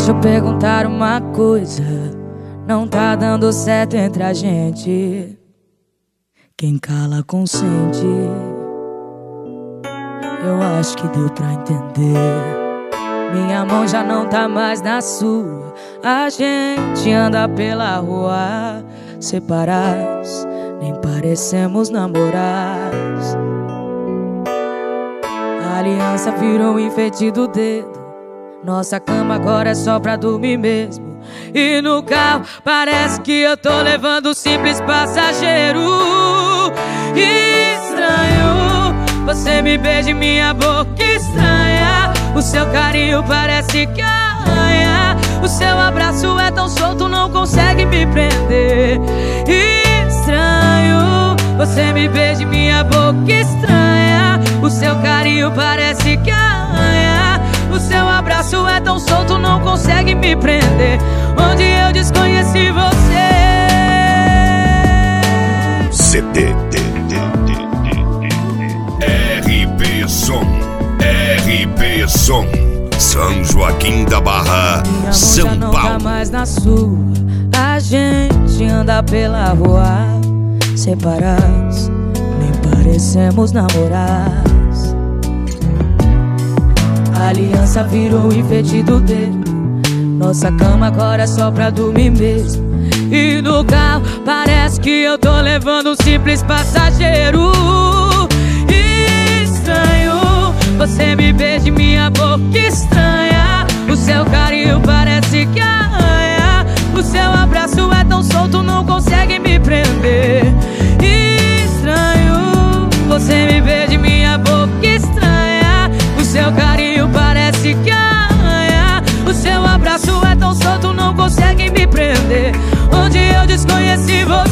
Deixa eu perguntar uma coisa, não tá dando certo entre a gente. Quem cala consente. Eu acho que deu pra entender. Minha mão já não tá mais na sua. A gente anda pela rua separados, nem parecemos namorados. A aliança virou um enfeite do dedo. Nossa cama agora é só pra dormir mesmo. E no carro parece que eu tô levando um simples passageiro. Estranho, você me beija em minha boca estranha. O seu carinho parece que arranha. O seu abraço é tão solto, não consegue me prender. Estranho, você me beija em minha boca estranha. O seu carinho parece que arranha. O seu abraço é tão solto, não consegue me prender. Onde eu desconheci você. CD RP Som São Joaquim da Barra, São Paulo. Minha mão já não tá mais na sua. A gente anda pela rua separados, nem parecemos namorados. A aliança virou um enfeite do dedo. Nossa cama agora é só pra dormir mesmo. E no carro parece que eu tô levando um simples passageiro. Estranho, você me beija em minha boca estranha. O seu carinho parece que arranha. O seu abraço é tão solto, não consegue me prender. Estranho, você me beija em minha boca estranha. O seu carinho parece que arranha. O seu abraço é tão solto, não consegue me prender. Onde eu desconheci você.